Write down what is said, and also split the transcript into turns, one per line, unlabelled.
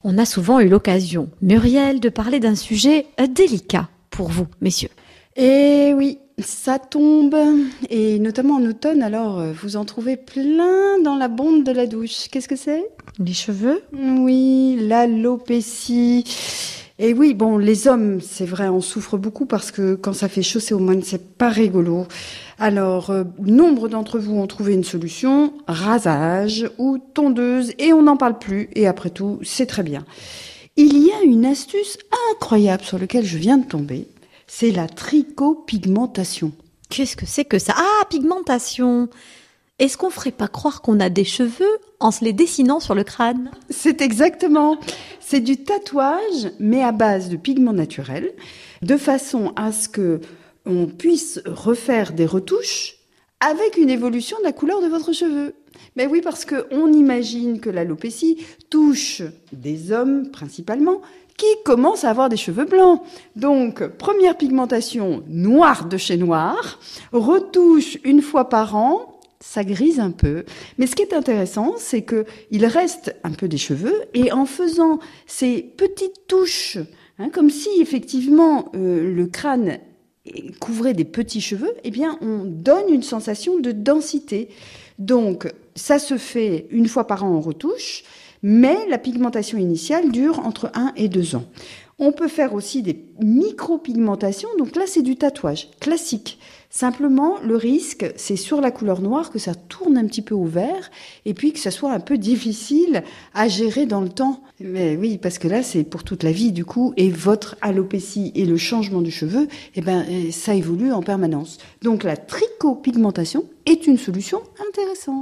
On a souvent eu l'occasion, Muriel, de parler d'un sujet délicat pour vous, messieurs.
Et oui, ça tombe, et notamment en automne, alors vous en trouvez plein dans la bonde de la douche. Qu'est-ce que c'est ?
Les cheveux ?
Oui, l'alopécie. Et oui, bon, les hommes, c'est vrai, on souffre beaucoup parce que quand ça fait chaud, c'est au moins, c'est pas rigolo. Alors, nombre d'entre vous ont trouvé une solution, rasage ou tondeuse, et on n'en parle plus, et après tout, c'est très bien. Il y a une astuce incroyable sur laquelle je viens de tomber. C'est la trichopigmentation.
Qu'est-ce que c'est que ça ? Ah, pigmentation. Est-ce qu'on ferait pas croire qu'on a des cheveux en se les dessinant sur le crâne ?
C'est exactement. C'est du tatouage, mais à base de pigments naturels, de façon à ce que on puisse refaire des retouches avec une évolution de la couleur de votre cheveu. Mais oui, parce qu'on imagine que l'alopécie touche des hommes principalement, qui commencent à avoir des cheveux blancs. Donc, première pigmentation, noir de chez noir, retouche une fois par an, ça grise un peu. Mais ce qui est intéressant, c'est qu'il reste un peu des cheveux, et en faisant ces petites touches, comme si effectivement le crâne couvrait des petits cheveux, eh bien, on donne une sensation de densité. Donc, ça se fait une fois par an en retouche, mais la pigmentation initiale dure entre 1 et 2 ans. On peut faire aussi des micropigmentations, donc là c'est du tatouage classique. Simplement, le risque, c'est sur la couleur noire que ça tourne un petit peu au vert et puis que ça soit un peu difficile à gérer dans le temps. Mais oui, parce que là c'est pour toute la vie du coup, et votre alopécie et le changement du cheveu, ça évolue en permanence. Donc la trichopigmentation est une solution intéressante.